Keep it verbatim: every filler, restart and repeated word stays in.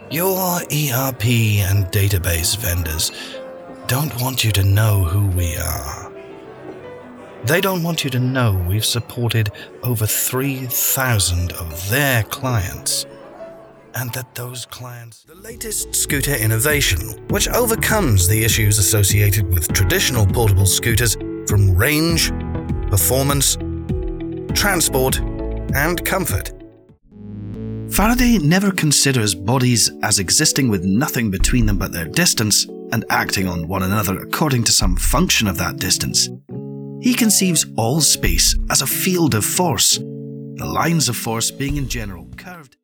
Your E R P and database vendors don't want you to know who we are. They don't want you to know we've supported over three thousand of their clients, and that those clients... The latest scooter innovation, which overcomes the issues associated with traditional portable scooters from range, performance, transport, and comfort. Faraday never considers bodies as existing with nothing between them but their distance and acting on one another according to some function of that distance. He conceives all space as a field of force, the lines of force being in general curved.